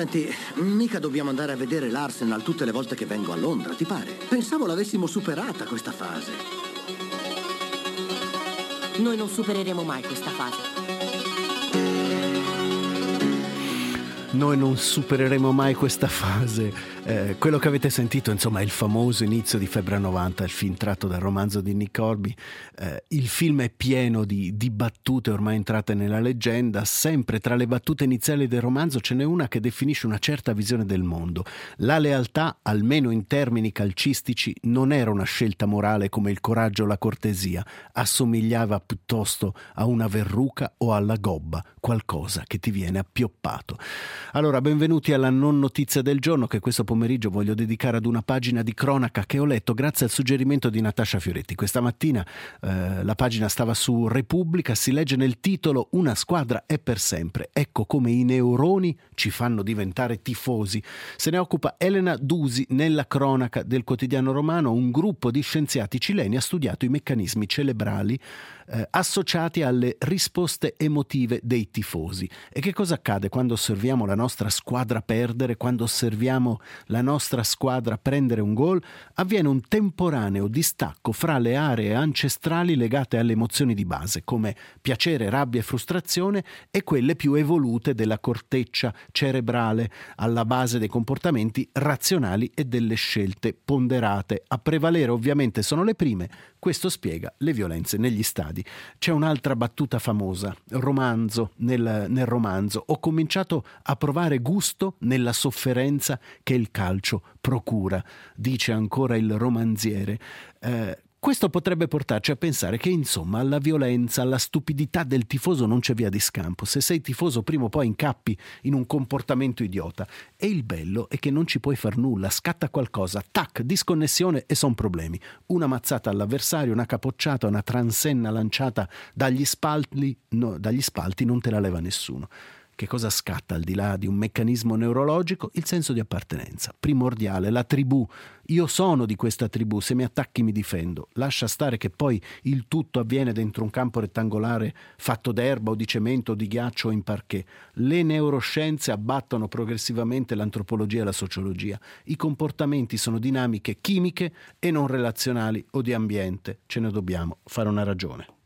Senti, mica dobbiamo andare a vedere l'Arsenal tutte le volte che vengo a Londra, ti pare? Pensavo l'avessimo superata questa fase. Noi non supereremo mai questa fase. Noi non supereremo mai questa fase. Quello che avete sentito, insomma, è il famoso Inizio di Febbre 90, il film tratto dal romanzo di Nick Hornby. Il film è pieno di battute ormai entrate nella leggenda. Sempre tra le battute iniziali del romanzo ce n'è una che definisce una certa visione del mondo. La lealtà, almeno in termini calcistici, non era una scelta morale come il coraggio o la cortesia. Assomigliava piuttosto a una verruca o alla gobba, qualcosa che ti viene appioppato. Allora, benvenuti alla non notizia del giorno, che questo pomeriggio voglio dedicare ad una pagina di cronaca che ho letto grazie al suggerimento di Natascia Fioretti. Questa mattina la pagina stava su Repubblica, si legge nel titolo "Una squadra è per sempre. Ecco come i neuroni ci fanno diventare tifosi". Se ne occupa Elena Dusi nella cronaca del Quotidiano Romano. Un gruppo di scienziati cileni ha studiato i meccanismi cerebrali associati alle risposte emotive dei tifosi. E che cosa accade quando osserviamo la nostra squadra perdere, quando osserviamo la nostra squadra prendere un gol? Avviene un temporaneo distacco fra le aree ancestrali legate alle emozioni di base, come piacere, rabbia e frustrazione, e quelle più evolute della corteccia cerebrale alla base dei comportamenti razionali e delle scelte ponderate. A prevalere ovviamente sono le prime. Questo spiega le violenze negli stadi. C'è un'altra battuta famosa, nel romanzo. Ho cominciato a provare gusto nella sofferenza che il calcio procura, dice ancora il romanziere. Questo potrebbe portarci a pensare che, insomma, alla violenza, alla stupidità del tifoso non c'è via di scampo. Se sei tifoso, prima o poi incappi in un comportamento idiota. E il bello è che non ci puoi far nulla, scatta qualcosa, tac, disconnessione e son problemi. Una mazzata all'avversario, una capocciata, una transenna lanciata dagli spalti non te la leva nessuno. Che cosa scatta al di là di un meccanismo neurologico? Il senso di appartenenza, primordiale, la tribù. Io sono di questa tribù, se mi attacchi mi difendo. Lascia stare che poi il tutto avviene dentro un campo rettangolare fatto d'erba o di cemento o di ghiaccio o in parquet. Le neuroscienze abbattono progressivamente l'antropologia e la sociologia. I comportamenti sono dinamiche chimiche e non relazionali o di ambiente. Ce ne dobbiamo fare una ragione.